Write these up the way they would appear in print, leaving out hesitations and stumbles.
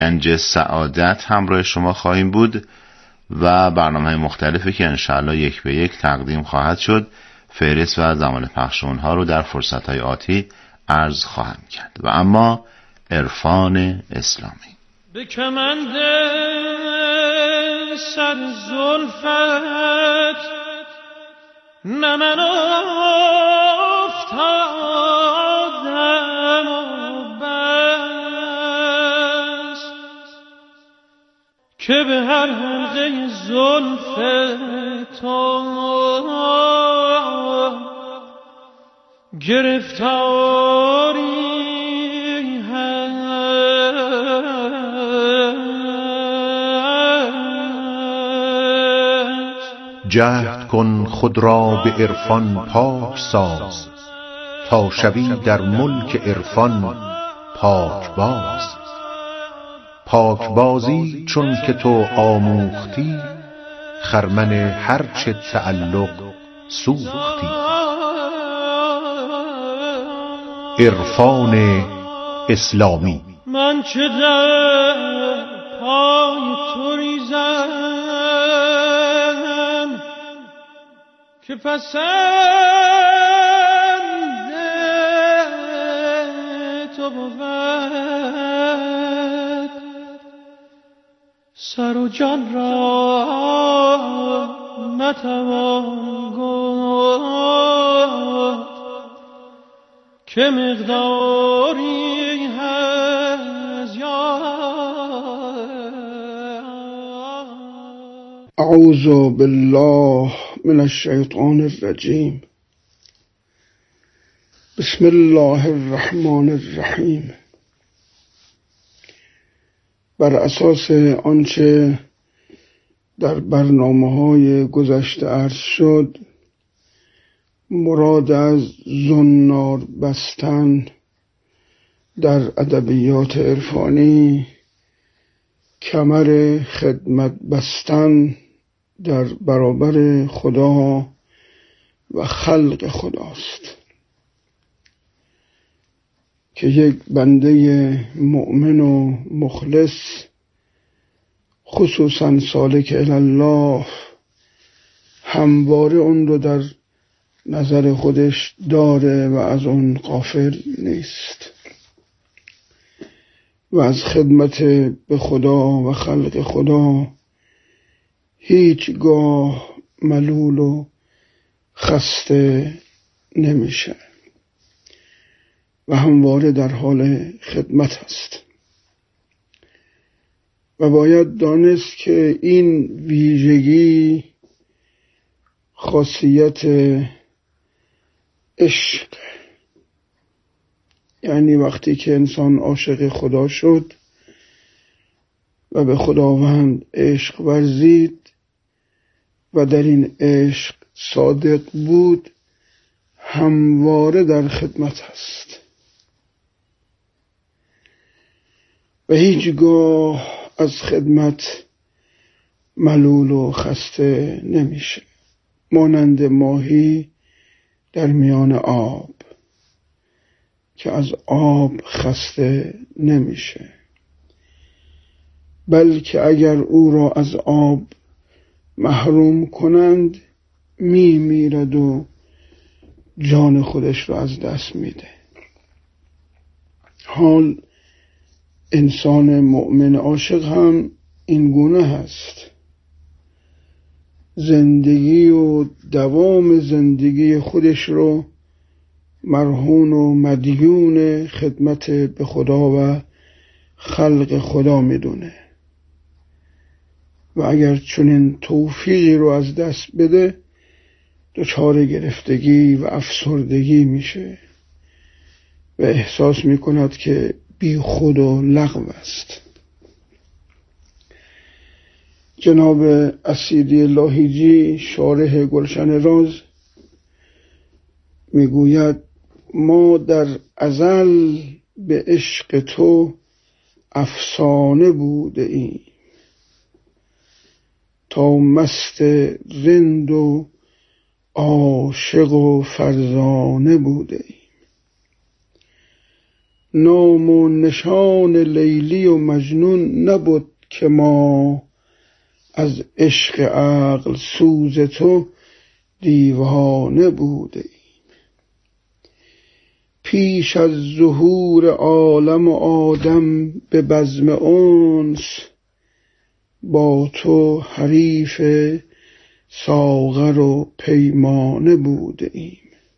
گنج سعادت همراه شما خواهیم بود و برنامه مختلفی که انشاءالله یک به یک تقدیم خواهد شد. فهرست و زمان پخش اونها رو در فرصت‌های آتی عرض خواهم کرد. و اما عرفان اسلامی. به کمند سر زلفت نه من افتادم و بس که به هر حلقه زلف تو گرفتاری جهد کن خود را به عرفان پاک ساز، تا شوی در ملک عرفان پاک باز. پاک بازی چون که تو آموختی، خرمن هرچه تعلق سوختی. عرفان اسلامی. من چه در پای تو ریزم که پسند تو بود، سر و جان را نتوان گفت که مقداری هست یا. اعوذ بالله من الشیطان الرجیم. بسم الله الرحمن الرحیم. بر اساس آنچه در برنامه‌های گذشته عرض شد، مراد از زنار بستن در ادبیات عرفانی کمر خدمت بستن در برابر خدا و خلق خداست که یک بنده مؤمن و مخلص، خصوصا سالک الله، همواره اون رو در نظر خودش داره و از اون غافل نیست و از خدمت به خدا و خلق خدا هیچگاه ملول و خسته نمیشه و همواره در حال خدمت هست. و باید دانست که این ویژگی خاصیت عشق، یعنی وقتی که انسان عاشق خدا شد و به خداوند عشق ورزید و در این عشق صادق بود، همواره در خدمت هست و هیچگاه از خدمت ملول و خسته نمیشه. مانند ماهی در میان آب که از آب خسته نمیشه، بلکه اگر او را از آب محروم کنند میمیرد و جان خودش را از دست میده. حال انسان مؤمن عاشق هم این گونه هست. زندگی و دوام زندگی خودش رو مرهون و مدیون خدمت به خدا و خلق خدا میدونه و اگر چنین توفیقی رو از دست بده دچار گرفتگی و افسردگی میشه و احساس میکند که بی خود و لغو است. جناب اسیری لاهیجی شارح گلشن راز میگوید ما در ازل به عشق تو افسانه بوده ایم، تا مست رند و عاشق و فرزانه بوده ایم. نام و نشان لیلی و مجنون نبود که ما از عشق عقل سوز تو دیوانه بوده ایم. پیش از ظهور عالم و آدم به بزم انس با تو حریف ساغر و پیمانه بوده ایم.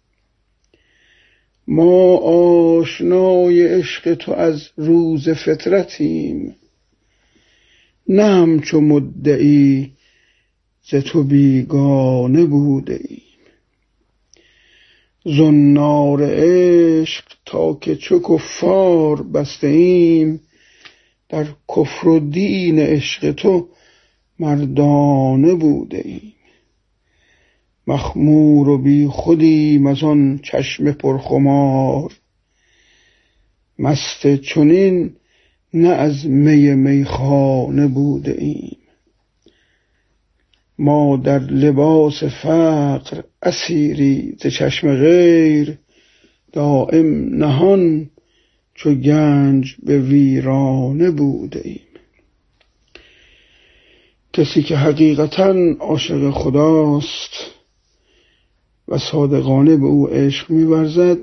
ما آشنای عشق تو از روز فطرتیم، نه همچو مدعی ز تو بیگانه بوده ایم. زنار عشق تا که چو کفار بسته ایم، در کفر و دین عشق تو مردانه بوده ایم. مخمور و بی خودیم از آن چشم پرخمار، مست چنین نه از می میخانه بوده ایم. ما در لباس فقر اسیری ز چشم غیر، دایم نهان چو گنج به ویرانه بوده ایم. کسی که حقیقتاً عاشق خداست و صادقانه به او عشق می‌ورزد،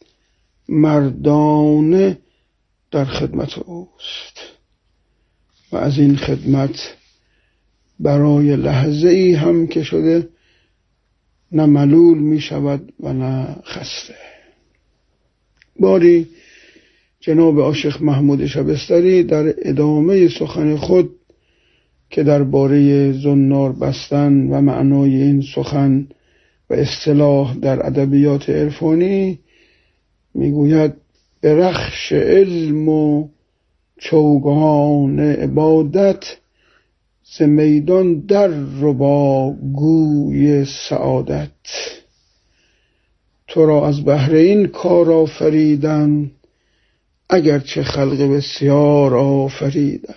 مردانه در خدمت اوست و از این خدمت برای لحظه ای هم که شده نه ملول می شود و نه خسته. باری جناب عاشق محمود شبستری در ادامه سخن خود که درباره زنار بستن و معنای این سخن و اصطلاح در ادبیات عرفانی میگوید: به رخش علم و چوگان عبادت، ز میدان در ربا گوی سعادت. تو را از بهر این کار آفریدن، اگرچه خلق بسیار آفریدن.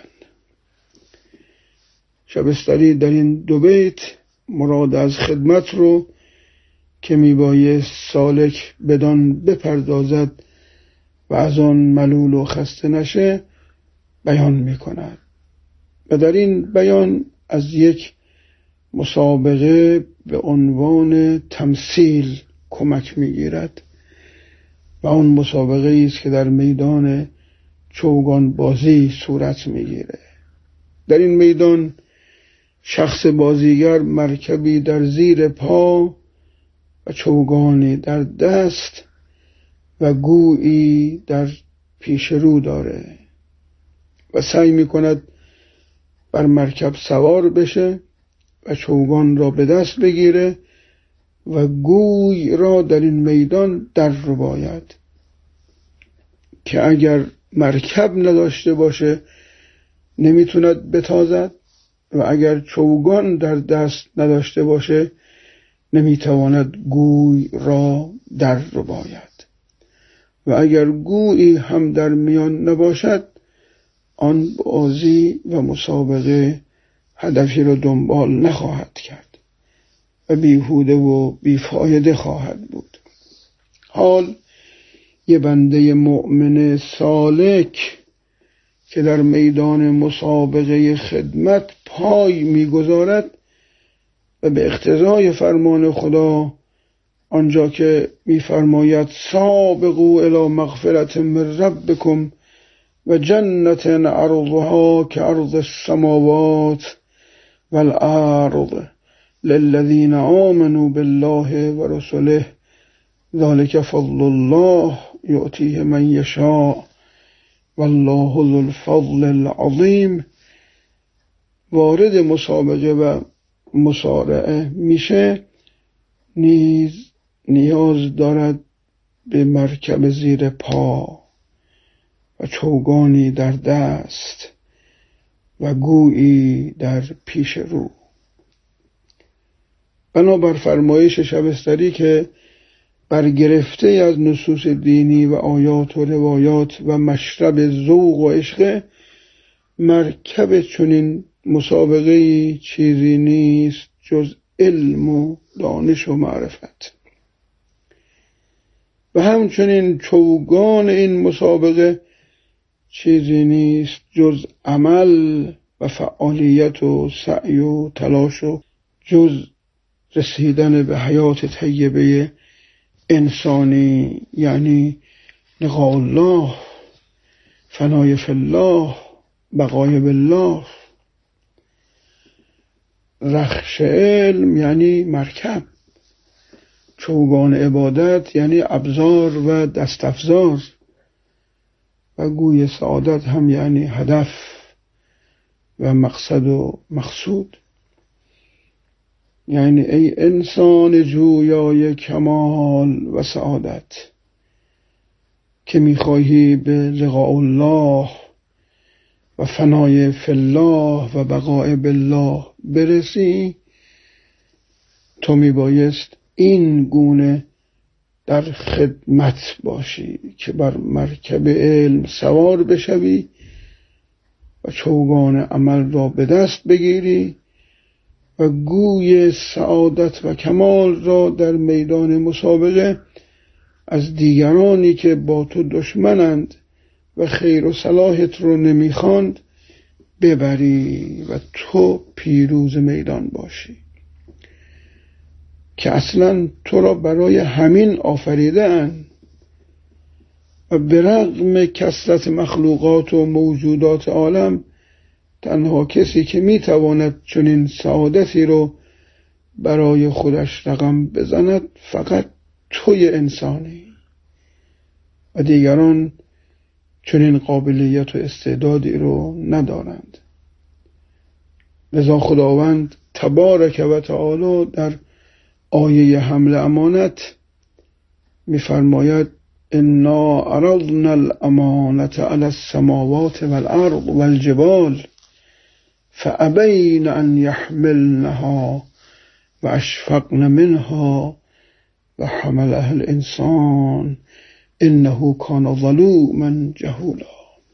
شبستری در این دو بیت مراد از خدمت رو که میبایست سالک بدان بپردازد و از آن ملول و خسته نشه بیان میکند و در این بیان از یک مسابقه به عنوان تمثیل کمک میگیرد و آن مسابقه است که در میدان چوگان بازی صورت میگیره. در این میدان شخص بازیگر مرکبی در زیر پا و چوگانی در دست و گویی در پیش رو داره و سعی میکند بر مرکب سوار بشه و چوگان را به دست بگیره و گوی را در این میدان در رو باید که اگر مرکب نداشته باشه نمیتوند بتازد و اگر چوگان در دست نداشته باشه نمیتواند گوی را در رو باید و اگر گویی هم در میان نباشد آن بازی و مسابقه هدفی را دنبال نخواهد کرد و بیهوده و بیفایده خواهد بود. حال یه بنده مؤمن سالک که در میدان مسابقه خدمت پای میگذارد و به اقتضای فرمان خدا آنجا که میفرماید سابقوا الی مغفرة من ربکم و جنت عرضها كعرض السماوات والارض للذین آمنوا بالله و رسله ذلك فضل الله یؤتیه من یشاء والله ذو الفضل العظیم، وارد مسابقه و مصارعه میشه نیاز دارد به مرکب زیر پا و چوگانی در دست و گویی در پیش رو. بنابر فرمایش شبستری که برگرفته از نصوص دینی و آیات و روایات و مشرب ذوق و عشق، مرکب چنین مسابقه چیزی نیست جز علم و دانش و معرفت. و همچنین چوگان این مسابقه چیزی نیست جز عمل و فعالیت و سعی و تلاش و جز رسیدن به حیات طیبه انسانی، یعنی لقاء الله، فنای فی الله، بقای بالله. رخش علم یعنی مرکب، چوگان عبادت یعنی ابزار و دستافزار، و گوی سعادت هم یعنی هدف و مقصد و مقصود. یعنی ای انسان جویای کمال و سعادت که میخواهی به لقاء الله و فنای فی الله و بقای بالله برسی، تو میبایست این گونه در خدمت باشی که بر مرکب علم سوار بشوی و چوگان عمل را به دست بگیری و گوی سعادت و کمال را در میدان مسابقه از دیگرانی که با تو دشمنند و خیر و صلاحت رو نمیخواند ببری و تو پیروز میدان باشی، که اصلا تو را برای همین آفریده اند. و برغم کثرت مخلوقات و موجودات عالم، تنها کسی که میتواند چنین سعادتی رو برای خودش رقم بزند فقط توی انسانی و دیگران چنین قابلیت و استعدادی رو ندارند. لذا خداوند تبارک و تعالی در آیه حمل امانت می‌فرماید انا عرضنا الامانة علی السماوات والارض والجبال فابین ان یحملنها و اشفقن منها و حملها الانسان انه کان ظلوما جهولا.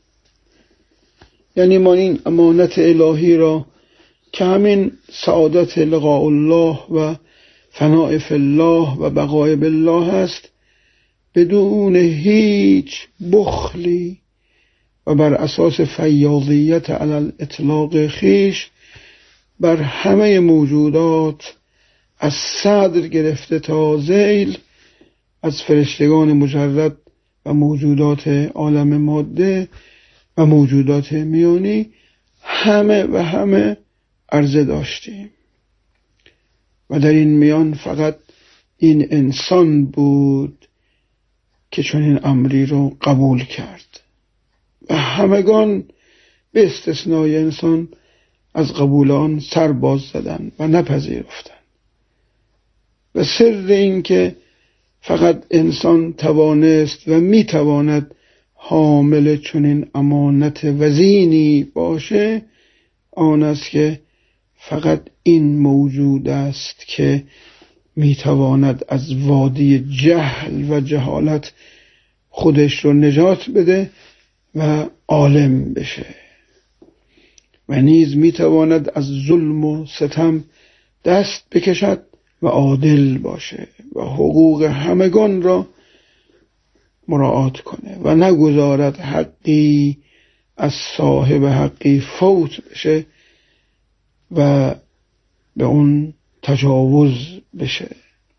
یعنی ما این امانت الهی را که همین سعادت لقاء الله و فناء فی الله و بقای بالله است، بدون هیچ بخلی و بر اساس فیاضیت علی الاطلاق خیش بر همه موجودات از صدر گرفته تا ذیل، از فرشتگان مجرد و موجودات عالم ماده و موجودات میانی همه عرضه داشتیم. و در این میان فقط این انسان بود که چنین امری رو قبول کرد و همگان به استثنای انسان از قبول آن سر باز زدند و نپذیرفتند. و سر این که فقط انسان توانست و میتواند حامل چنین امانت وزینی باشه آن است که فقط این موجود است که میتواند از وادی جهل و جهالت خودش رو نجات بده و عالم بشه و نیز میتواند از ظلم و ستم دست بکشد و عادل باشه و حقوق همگان را مراعات کنه و نگذارد حقی از صاحب حقی فوت بشه و به اون تجاوز بشه.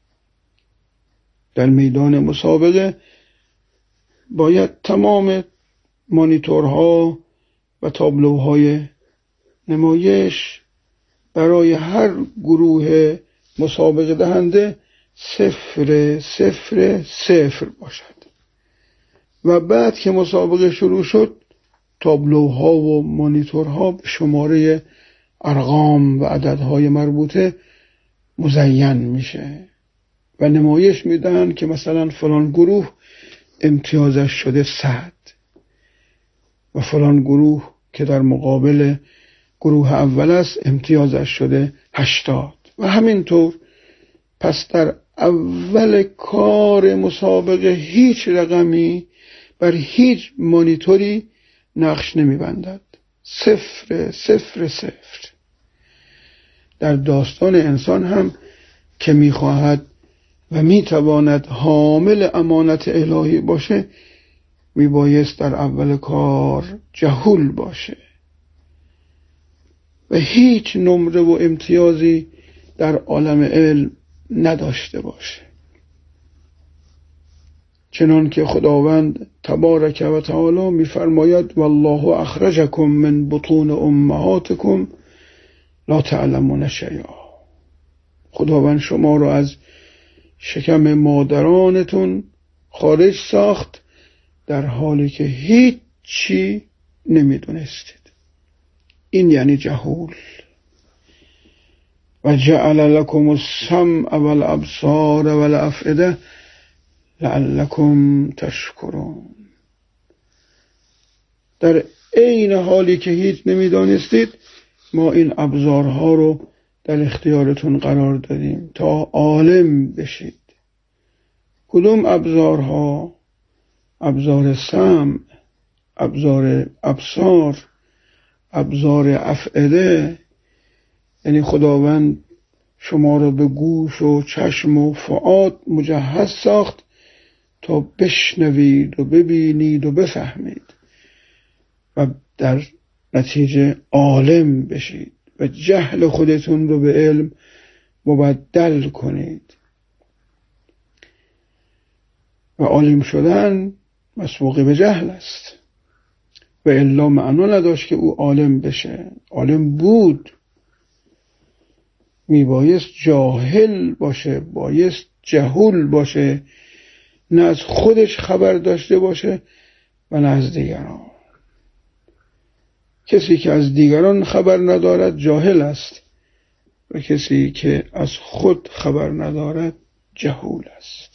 در میدان مسابقه باید تمام مانیتورها و تابلوهای نمایش برای هر گروه مسابقه دهنده 0-0-0 باشد و بعد که مسابقه شروع شد تابلوها و مانیتورها به شماره ارقام و عددهای مربوطه مزین میشه و نمایش میدن که مثلا فلان گروه امتیازش شده 100 و فلان گروه که در مقابل گروه اول است امتیازش شده 80 و همینطور. پس در اول کار مسابقه هیچ رقمی بر هیچ مانیتوری نقش نمیبندد. 0-0-0. در داستان انسان هم که میخواهد و میتواند حامل امانت الهی باشه، میبایست در اول کار جهول باشه و هیچ نمره و امتیازی در عالم علم نداشته باشه. چنان که خداوند تبارک و تعالی میفرماید والله اخرجکم من بطون امهاتکم لا تعلمون شیئا. خداوند شما را از شکم مادرانتون خارج ساخت در حالی که هیچی نمیدونستید. این یعنی جهول. و جعل لكم السمع والابصار والافئده لعلكم تشکرون. در عین حالی که هیچ نمیدانستید ما این ابزارها رو در اختیارتون قرار دادیم تا عالم بشید. کدوم ابزارها؟ ابزار سمع، ابزار ابصار، ابزار افئده. یعنی خداوند شما را به گوش و چشم و فؤاد مجهز ساخت تا بشنوید و ببینید و بفهمید و در نتیجه عالم بشید و جهل خودتون رو به علم مبدل کنید. و عالم شدن مسبوق به جهل است و الا معنا نداشت که او عالم بشه. عالم بود، میبایست جاهل باشه، بایست جهول باشه، نه از خودش خبر داشته باشه و نه از دیگران. کسی که از دیگران خبر ندارد جاهل است و کسی که از خود خبر ندارد جهول است.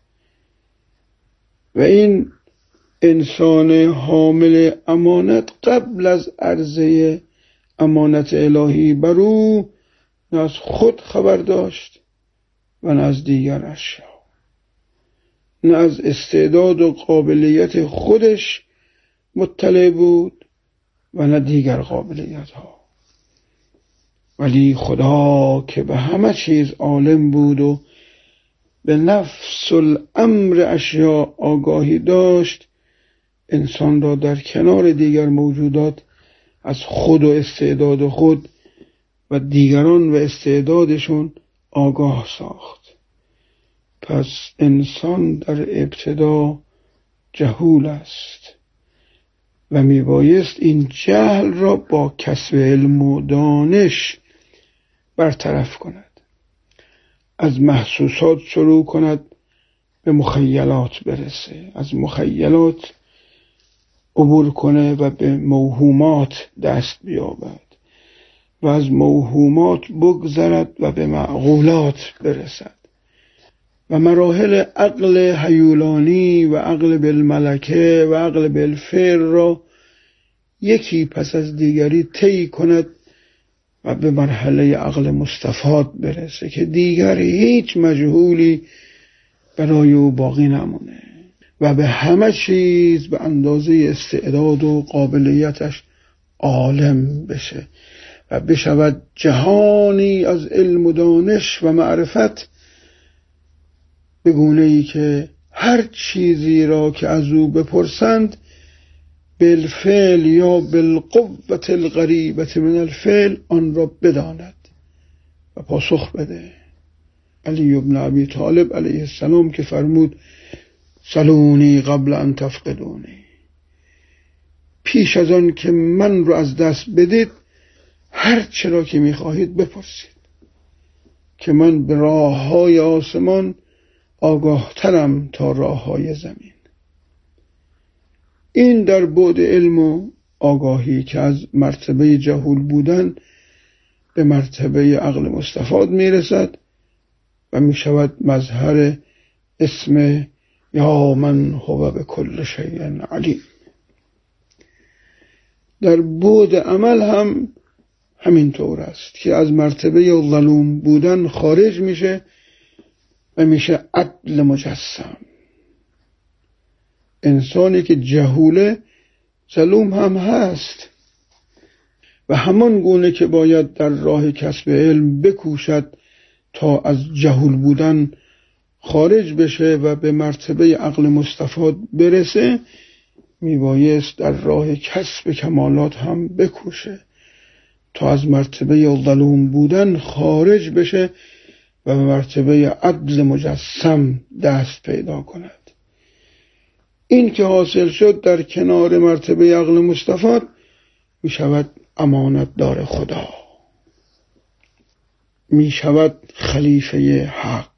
و این انسان حامل امانت قبل از عرضه امانت الهی بر او نه از خود خبر داشت و نه از دیگر اشیا، نه از استعداد و قابلیت خودش مطلع بود و نه دیگر قابلیت ها. ولی خدا که به همه چیز عالم بود و به نفس الامر اشیا آگاهی داشت، انسان را در کنار دیگر موجودات از خود و استعداد خود و دیگران و استعدادشون آگاه ساخت. پس انسان در ابتدا جهول است و میبایست این جهل را با کسب علم و دانش برطرف کند. از محسوسات شروع کند به مخیلات برسه، از مخیلات عبور کنه و به موهومات دست بیابد و از موهومات بگذرد و به معقولات برسد و مراحل عقل هیولانی و عقل بالملکه و عقل بالفعل را یکی پس از دیگری طی کند و به مرحله عقل مستفاد برسه که دیگر هیچ مجهولی برای او باقی نمونه و به همه چیز به اندازه استعداد و قابلیتش عالم بشه و بشود جهانی از علم و دانش و معرفت، به گونه‌ای که هر چیزی را که از او بپرسند بالفعل یا بالقوة القریبة من الفعل آن را بداند و پاسخ بده. علی بن ابی طالب علیه السلام که فرمود سلونی قبل ان تفقدونی، پیش از آن که من رو از دست بدید هر چرا که میخواهید بپرسید که من به راه های آسمان آگاه ترم تا راه های زمین. این در بعد علم و آگاهی که از مرتبه جهول بودن به مرتبه عقل مستفاد میرسد و میشود مظهر اسم یا من هو به کل شیء علیم. در بعد عمل هم همینطور است که از مرتبه ظلوم بودن خارج میشه و میشه عدل مجسم. انسانی که جهوله ظلوم هم هست و همان گونه که باید در راه کسب علم بکوشد تا از جهول بودن خارج بشه و به مرتبه عقل مستفاد برسه، میبایست در راه کسب کمالات هم بکوشه تا از مرتبه ظلوم بودن خارج بشه و به مرتبه عدل مجسم دست پیدا کند. این که حاصل شد در کنار مرتبه عقل مستفاد، می شود امانت دار خدا، می شود خلیفه حق،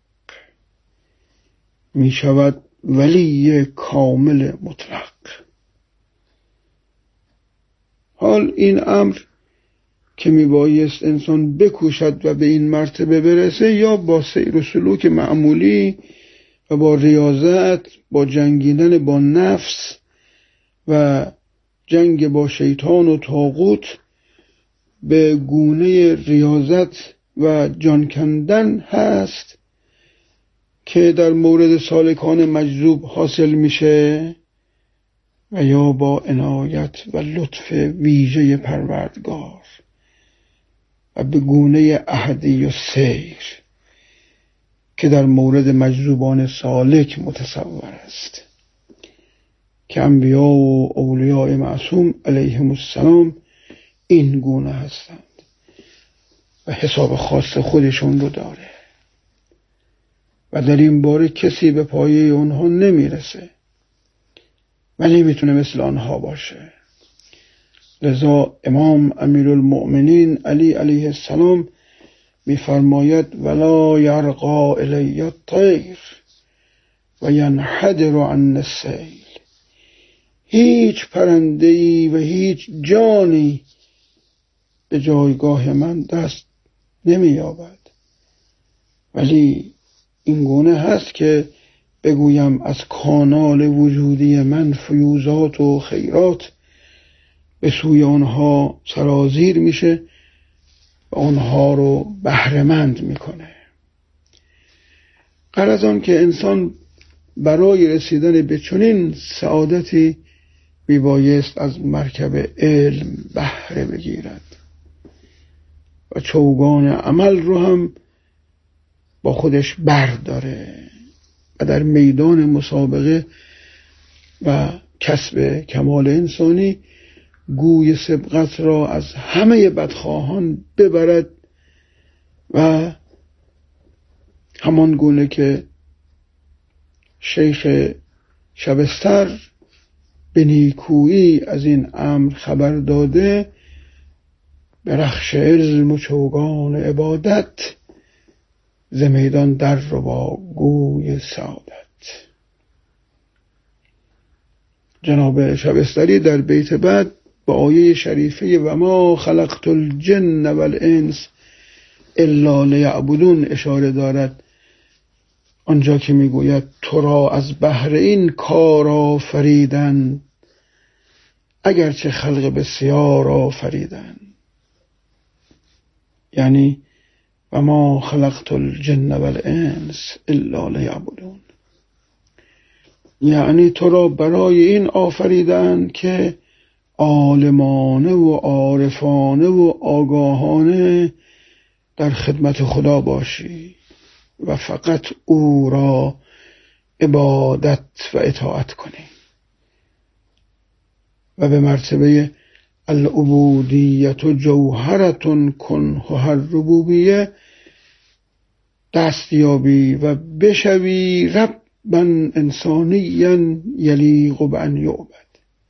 می شود ولی کامل مطلق. حال این امر که می بایست انسان بکوشد و به این مرتبه برسه، یا با سیر و سلوک معمولی و با ریاضت، با جنگیدن با نفس و جنگ با شیطان و طاغوت به گونه ریاضت و جان کندن هست که در مورد سالکان مجذوب حاصل میشه، و یا با عنایت و لطف ویژه پروردگار و به گونه احدی و سیر که در مورد مجذوبان سالک متصور است، که انبیا و اولیاء معصوم علیهم السلام این گونه هستند و حساب خاص خودشون رو داره و در این باره کسی به پایه اونها نمیرسه و نمیتونه مثل آنها باشه. لذا امام امیرالمؤمنین علی علیه السلام میفرماید ولا یرقا الی الطیر و ینحدر عن السیل. هیچ پرنده‌ای و هیچ جانی به جایگاه من دست نمی‌یابد، ولی این گونه هست که بگویم از کانال وجودی من فیوزات و خیرات به سوی آنها سرازیر میشه و آنها رو بهره‌مند میکنه. غرض آن که انسان برای رسیدن به چنین سعادتی میبایست از مرکب علم بهره بگیرد و چوگان عمل رو هم با خودش برداره و در میدان مسابقه و کسب کمال انسانی گوی سبقت را از همه بدخواهان ببرد و همان گونه که شیخ شبستر به نیکویی از این امر خبر داده، به رخش علم و چوگان عبادت ز میدان در رو با گوی سعادت. جناب شبستری در بیت بعد با آیه شریفه و ما خلقت الجن والانس الا لیعبدون اشاره دارد، آنجا که میگوید تو را از بهر این کار آفریدن اگرچه خلق بسیار آفریدن، یعنی و ما خلقت الجن والانس الا لیعبدون، یعنی تو را برای این آفریدن که عالمانه و عارفانه و آگاهانه در خدمت خدا باشی و فقط او را عبادت و اطاعت کنی و به مرتبه العبودیت جوهرتون کنه الربوبیه دستیابی و بشوی ربا انسانیا یلیق بان یعبد.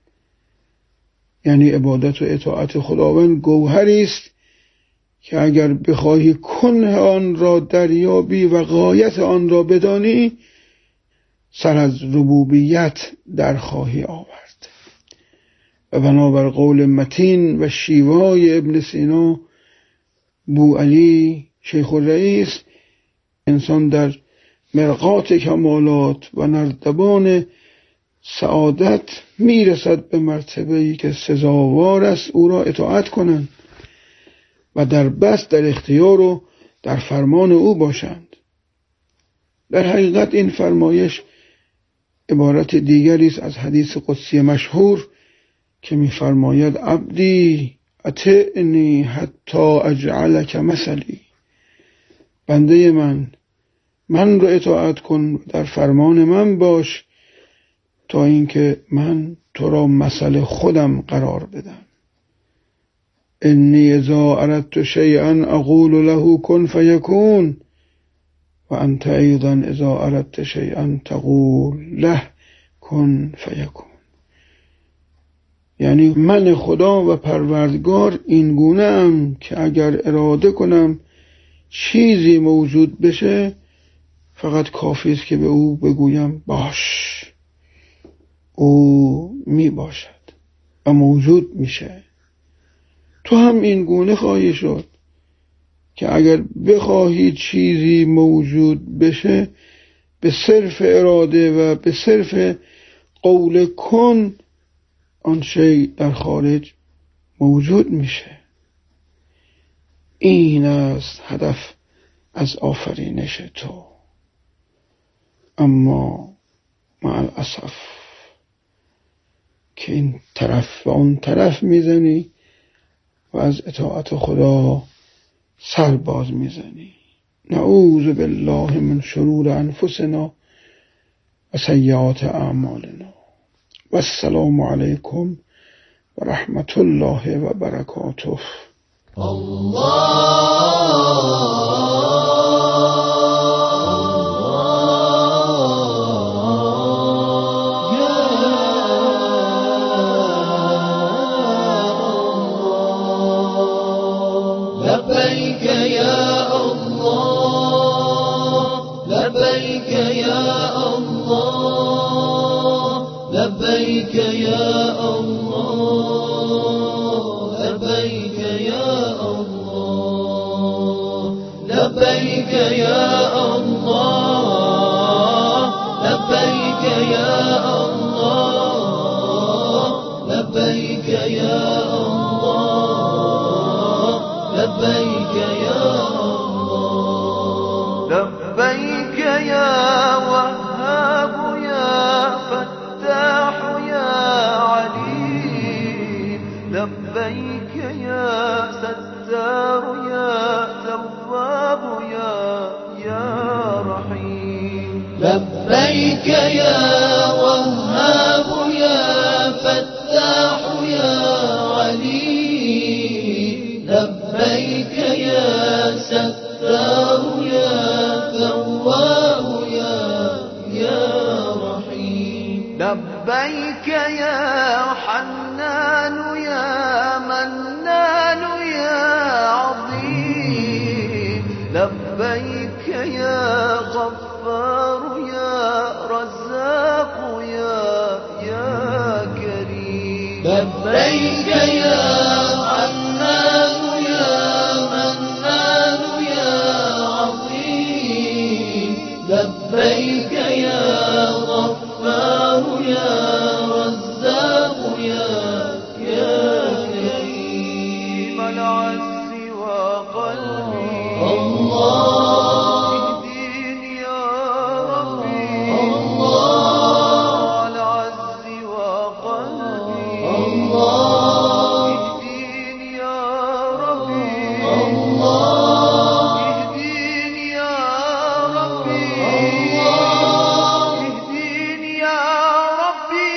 یعنی عبادت و اطاعت خداوند گوهری است که اگر بخواهی کنه آن را دریابی و غایت آن را بدانی، سر از ربوبیت در خواهی آورد. و بنابر قول متین و شیوای ابن سینا بوعلی شیخ الرئیس، انسان در مرقات کمالات و نردبان سعادت میرسد به مرتبه‌ای که سزاوار است او را اطاعت کنند و در بست در اختیار و در فرمان او باشند. در حقیقت این فرمایش عبارت دیگری است از حدیث قدسی مشهور که می‌فرماید عبدی اطعنی حتی اجعلک مثلی. بنده من من رو اطاعت کن، در فرمان من باش، تا اینکه من تو را مثل خودم قرار بدم. انی اذا اردت شیئا اقول له کن فیکون و انت ایضا اذا اردت شیئا تقول له کن فیکون. یعنی من خدا و پروردگار این گونه ام که اگر اراده کنم چیزی موجود بشه، فقط کافی است که به او بگویم باش، او می باشد و موجود میشه. تو هم این گونه خواهی شد که اگر بخواهی چیزی موجود بشه، به صرف اراده و به صرف قول کن، آن شی در خارج موجود میشه. این است هدف از آفرینش تو. اما مع الاسف که این طرف و اون طرف میزنی و از اطاعت خدا سر باز میزنی. نعوذ بالله من شرور انفسنا و سیئات اعمالنا. و السلام علیکم و رحمت الله و برکاته. لبيك يا الله لبيك يا الله لبيك يا الله لبيك يا الله لبيك يا الله لبيك يا الله لبيك يا الله لبيك يا الله لبيك يا وهاب يا فتاح يا عليم لبيك يا ستار يا تواب يا رحيم لبيك يا وهاب يا فتاح يا عليم لبيك يا ستار يا تواب يا رحيم لبيك يا حنان يا منان يا عظيم لبيك يا غفار يا رزاق يا كريم لبيك يا حنان يا منان يا عظيم لبيك يا غفار يا رزاق يا كريم العز وقلبي الله اهديني يا ربي الله العز وقلبي الله اهديني يا ربي الله اهديني يا ربي الله اهديني يا ربي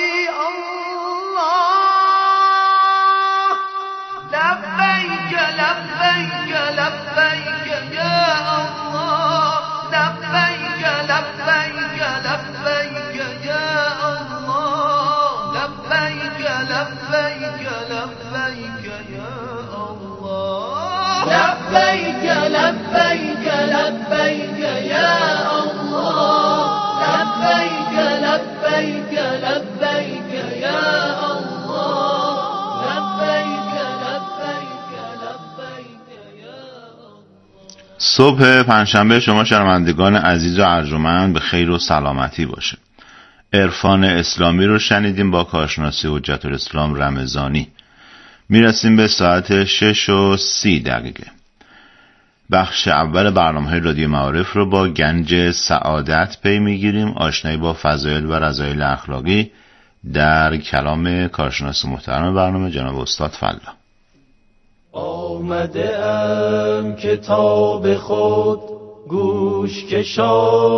الله لبيك لبيك لبيك يا الله لبيك لبيك لبيك يا الله لبيك لبيك لبيك يا الله لبيك لبيك لبيك يا الله لبيك لبيك لبيك يا الله لبيك لبيك لبيك يا الله. صبح پنجشنبه شما شنوندگان عزیز و ارجمند به خیر و سلامتی باشه. عرفان اسلامی رو شنیدیم با کارشناسی حجت الاسلام رمضانی. میرسیم به ساعت 6:30. بخش اول برنامه رادیو معارف رو با گنج سعادت پی میگیریم، آشنایی با فضایل و رذایل اخلاقی در کلام کارشناس محترم برنامه جناب استاد فلا. آمده ام کتاب خود گوش کشان